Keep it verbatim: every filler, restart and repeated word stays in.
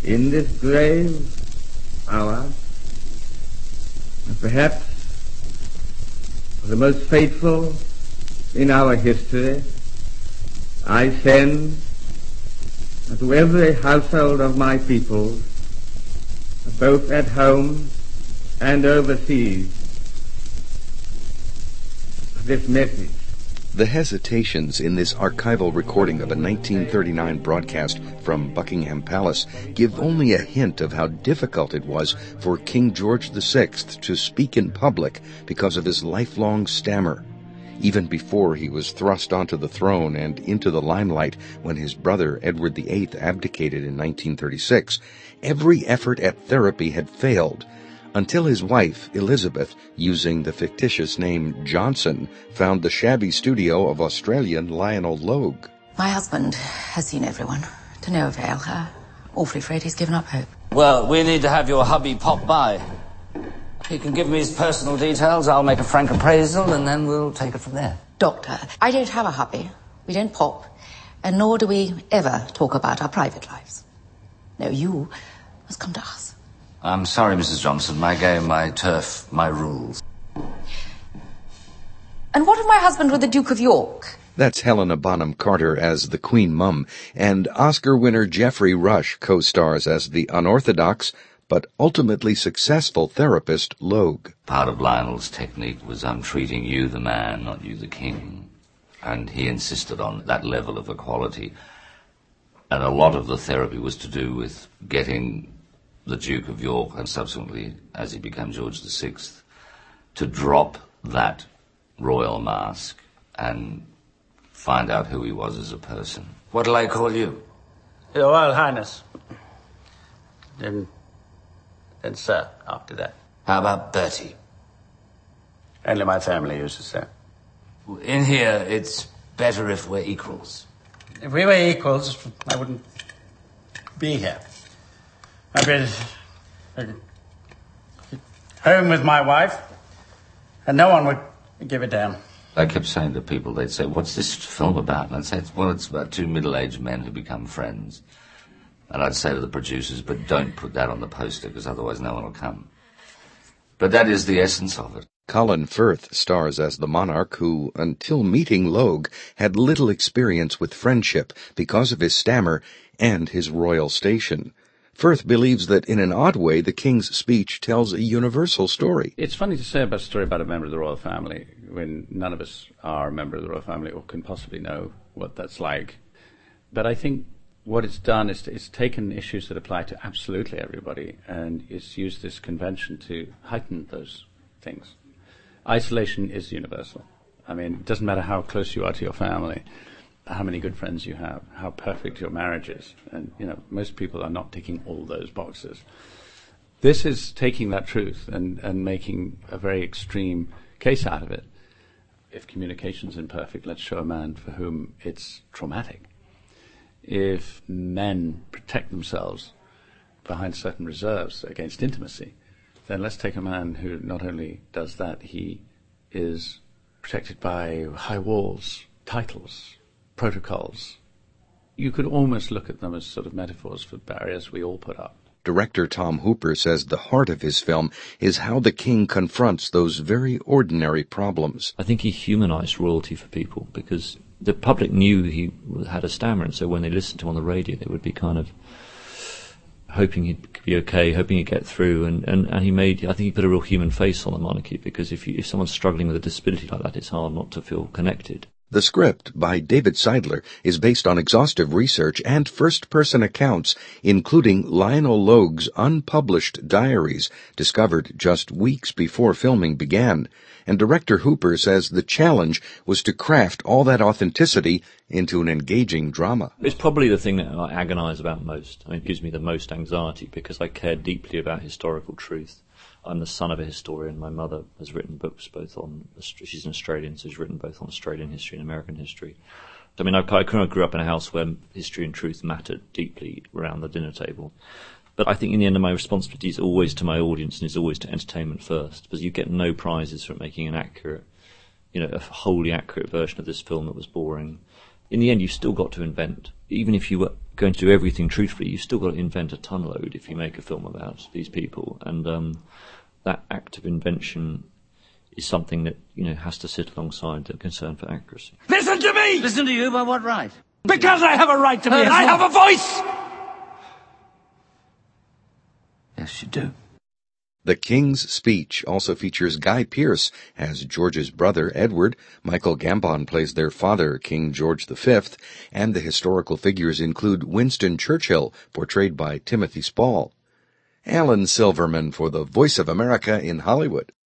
in this grave hour, and perhaps the most fateful in our history, I send to every household of my people, both at home and overseas, this message. The hesitations in this archival recording of a nineteen thirty-nine broadcast from Buckingham Palace give only a hint of how difficult it was for King George the Sixth to speak in public because of his lifelong stammer. Even before he was thrust onto the throne and into the limelight when his brother Edward the Eighth abdicated in nineteen thirty-six, every effort at therapy had failed, until his wife, Elizabeth, using the fictitious name Johnson, found the shabby studio of Australian Lionel Logue. My husband has seen everyone. To no avail. Uh, awfully afraid he's given up hope. Well, we need to have your hubby pop by. He can give me his personal details, I'll make a frank appraisal, and then we'll take it from there. Doctor, I don't have a hubby. We don't pop. And nor do we ever talk about our private lives. No, you must come to us. I'm sorry, Missus Johnson. My game, my turf, my rules. And what of my husband with the Duke of York? That's Helena Bonham Carter as the Queen Mum, and Oscar winner Geoffrey Rush co-stars as the unorthodox but ultimately successful therapist Logue. Part of Lionel's technique was I'm treating you the man, not you the king. And he insisted on that level of equality. And a lot of the therapy was to do with getting the Duke of York, and subsequently, as he became George the Sixth, to drop that royal mask and find out who he was as a person. What'll I call you? Your Royal Highness. Then, then sir, after that. How about Bertie? Only my family uses sir. In here, it's better if we're equals. If we were equals, I wouldn't be here. I'd be uh, home with my wife, and no one would give a damn. I kept saying to people, they'd say, what's this film about? And I'd say, well, it's about two middle-aged men who become friends. And I'd say to the producers, but don't put that on the poster, because otherwise no one will come. But that is the essence of it. Colin Firth stars as the monarch who, until meeting Logue, had little experience with friendship because of his stammer and his royal station. Firth believes that, in an odd way, the king's speech tells a universal story. It's funny to say about a story about a member of the royal family when none of us are a member of the royal family or can possibly know what that's like. But I think what it's done is it's taken issues that apply to absolutely everybody and it's used this convention to heighten those things. Isolation is universal. I mean, it doesn't matter how close you are to your family, how many good friends you have, how perfect your marriage is. And, you know, most people are not ticking all those boxes. This is taking that truth and, and making a very extreme case out of it. If communication's imperfect, let's show a man for whom it's traumatic. If men protect themselves behind certain reserves against intimacy, then let's take a man who not only does that, he is protected by high walls, titles, protocols. You could almost look at them as sort of metaphors for barriers we all put up. Director Tom Hooper says the heart of his film is how the king confronts those very ordinary problems. I think he humanized royalty for people because the public knew he had a stammer, and so when they listened to him on the radio, they would be kind of hoping he'd be okay, hoping he'd get through, and, and, and he made, I think he put a real human face on the monarchy, because if you, if someone's struggling with a disability like that, it's hard not to feel connected. The script, by David Seidler, is based on exhaustive research and first-person accounts, including Lionel Logue's unpublished diaries, discovered just weeks before filming began. And director Hooper says the challenge was to craft all that authenticity into an engaging drama. It's probably the thing that I agonize about most. I mean, it gives me the most anxiety because I care deeply about historical truth. I'm the son of a historian. My mother has written books both on, she's an Australian, so she's written both on Australian history and American history. I mean, I, I kind of grew up in a house where history and truth mattered deeply around the dinner table. But I think in the end, my responsibility is always to my audience and is always to entertainment first, because you get no prizes for making an accurate, you know, a wholly accurate version of this film that was boring. In the end, you've still got to invent. Even if you were going to do everything truthfully, you've still got to invent a ton load if you make a film about these people. And um, that act of invention is something that, you know, has to sit alongside the concern for accuracy. Listen to me! Listen to you by what right? Because I have a right to be. Uh, I have a voice! Yes, you do. The King's Speech also features Guy Pearce as George's brother, Edward. Michael Gambon plays their father, King George the Fifth, and the historical figures include Winston Churchill, portrayed by Timothy Spall. Alan Silverman for the Voice of America in Hollywood.